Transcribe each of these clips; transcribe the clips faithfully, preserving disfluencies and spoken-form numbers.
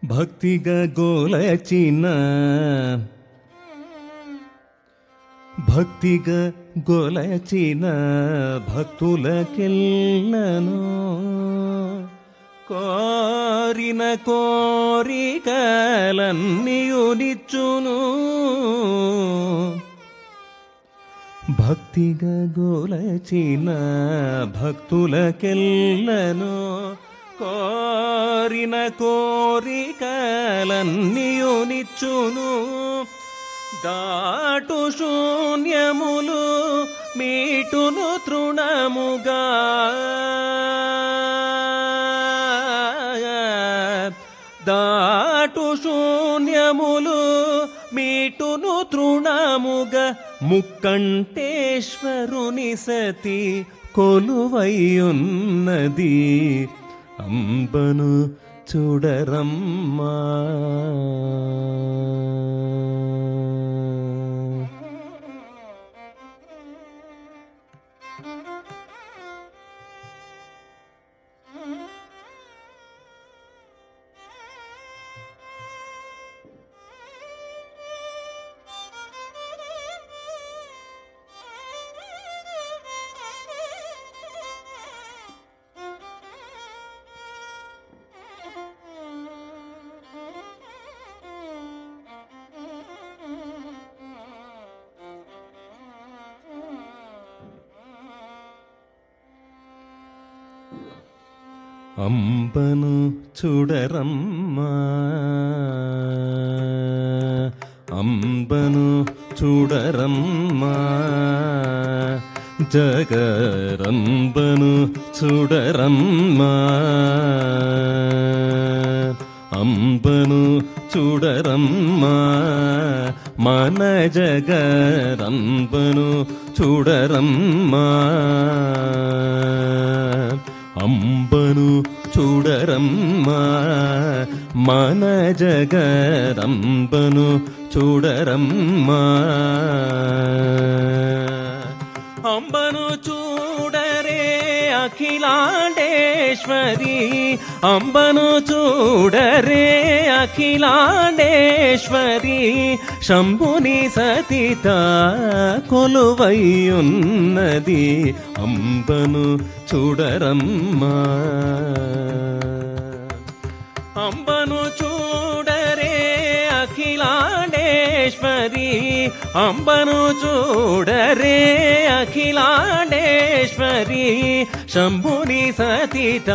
భక్తిగా గోలచిన భక్తిగా గొలచిన భక్తులకెల్లను కోరిన కోరికలన్నీయునిచ్చును. భక్తిగా గొలచిన భక్తులకెల్లను కోరిన కోరికలన్నీయునిచ్చును. దాటు శూన్యములు మీటును తృణముగా దాటు శూన్యములు మీటును తృణముగా ముక్కంటేశ్వరుని సతి కొలువైయున్నది అంబను చూడరమ్మా. అంబను చూడరమ్మా అంబను చూడరమ్మా జగరంబను చూడరమ్మా అంబను చూడరమ్మా మన జగరంబను చూడరమ్మా అంబను చూడరమ్మా మన జగరంబను చూడరమ్మా. అంబను చూడరే అఖిలాండేశ్వరి అంబను చూడరే అఖిలాండేశ్వరి శంభుని సతిత కొలువైయున్నది అంబను చూడరమ్మా. అంబను చూడరే అఖిలాండేశ్వరి అంబను చూడరే అఖిలాండేశ్వరి శంభుని సతిత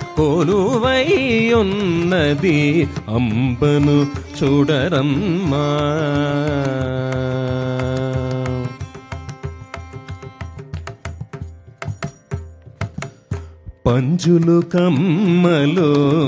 కొలువైయున్నది అంబను చూడరమ్మా. పంజులు కమ్మలు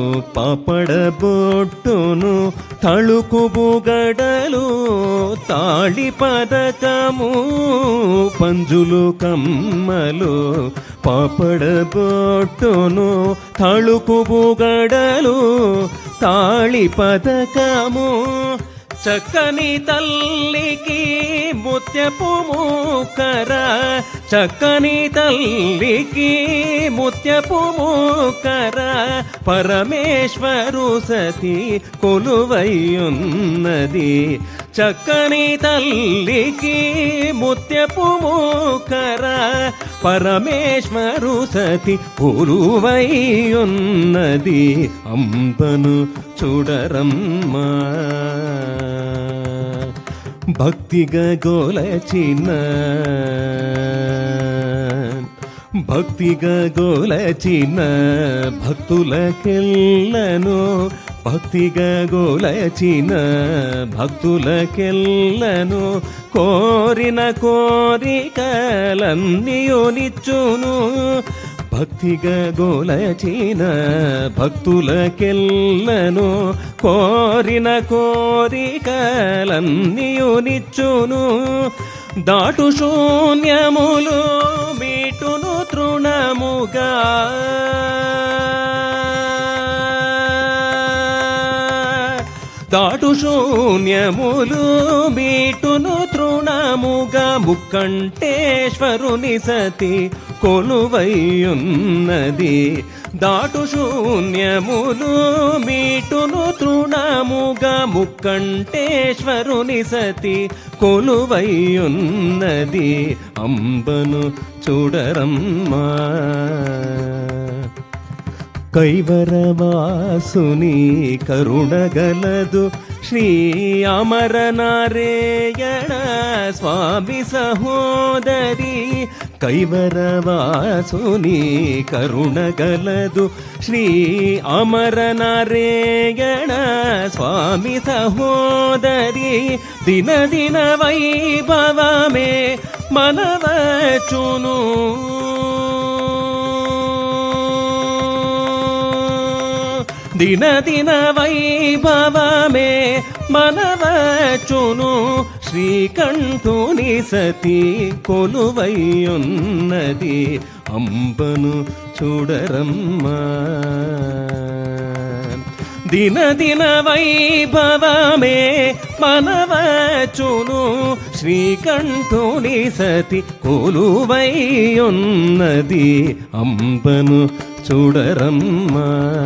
పాపడబొట్టును తళుకు బుగడలు తాళి పదకము పంజులు కమ్మలు పాపడబొట్టును తళుకు బుగడలు తాళి పదకము చక్కని తల్లికి ముత్యపు మూకర చక్కని తల్లికి ముత్యపు మూకర పరమేశ్వరు సతి కొలువైయున్నది చక్కని తల్లికి ముత్యపు మూకర పరమేశ్వరు సతి కొలువైయున్నది అంబను చూడరమ్మా. భక్తిగా గోలచిన భక్తిగా గోలచిన భక్తులకెల్లను భక్తిగా గోలచిన భక్తులకెల్లను కోరిన కోరికలన్నీయునిచ్చును. భక్తిగా గోలచిన భక్తులకెల్లను కోరిన కోరికలన్నీయునిచ్చును. దాటు శూన్యములు మీటును తృణముగా దాటు శూన్యములు మీటును తృణముగా ముక్కంటేశ్వరుని సతి కొలువైయున్నది దాటు శూన్యములు మీటును తృణ దినదినముగా ముక్కంటేశ్వరుని సతి కొలువైయున్నది అంబను చూడరమ్మా. కైవరవాసుని కరుణగలదు శ్రీ అమరనారాయణ స్వామి సహోదరి. కైవరవాసుని కరుణగలదు శ్రీ అమరనారాయణ స్వామి సహోదరి. దిన దిన వైభవమే మనవచును దిన దిన వైభవమే మనవచును. శ్రీకంఠుని సతి కొలువైయున్నది అంబను చూడరమ్మా. దిన దిన వైభవమే మనవచును. శ్రీకంఠుని సతి కొలువైయున్నది అంబను చూడరమ్మా.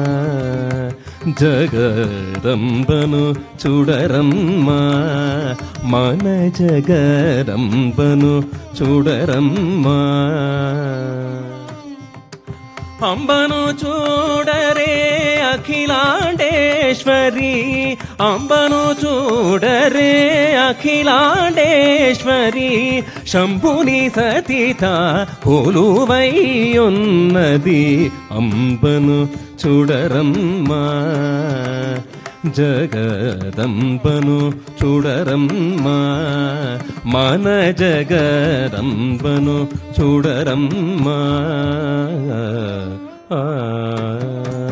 జగదంబను చూడరమ్మా. మన జగదంబను చూడరమ్మా. అంబను చూడరే అఖిలాండేశ్వరి. అంబను చూడరే అఖిలాండేశ్వరి. శంభుని సతిత కొలువైయున్నది అంబను చూడరమ్మా. జగదంబను చూడరమ్మా. మన జగదంబను చూడరమ్మా. ఆ